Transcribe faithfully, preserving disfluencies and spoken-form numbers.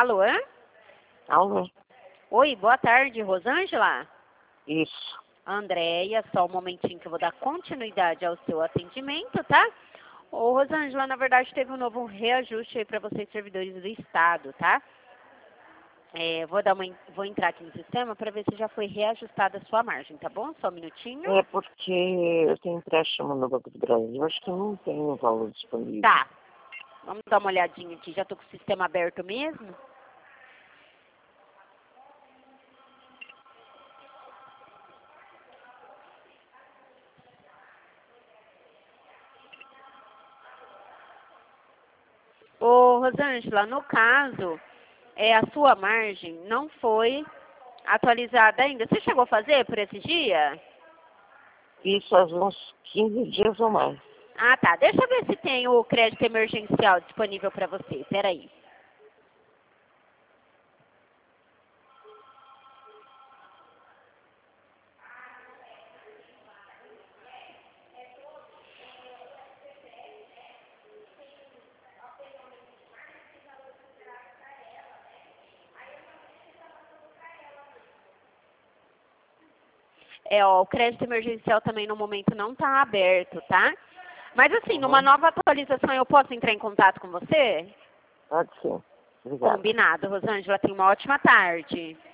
Alô? Alô? Oi, boa tarde, Rosângela? Isso. Andréia, só um momentinho que eu vou dar continuidade ao seu atendimento, tá? Ô, Rosângela, na verdade teve um novo reajuste aí para vocês, servidores do Estado, tá? É, vou, dar uma, vou entrar aqui no sistema para ver se já foi reajustada a sua margem, tá bom? Só um minutinho. É porque eu tenho empréstimo no Banco do Brasil, acho que eu não tenho valor disponível. Tá. Vamos dar uma olhadinha aqui, já tô com o sistema aberto mesmo. Ô, Rosângela, no caso, é, a sua margem não foi atualizada ainda. Você chegou a fazer por esse dia? Isso faz uns quinze dias ou mais. Ah, tá. Deixa eu ver se tem o crédito emergencial disponível para você. Peraí. É, ó, o crédito emergencial também no momento não está aberto, tá? Mas assim, Uhum. numa nova atualização eu posso entrar em contato com você? Pode ser. Obrigada. Combinado, Rosângela. Tenha uma ótima tarde.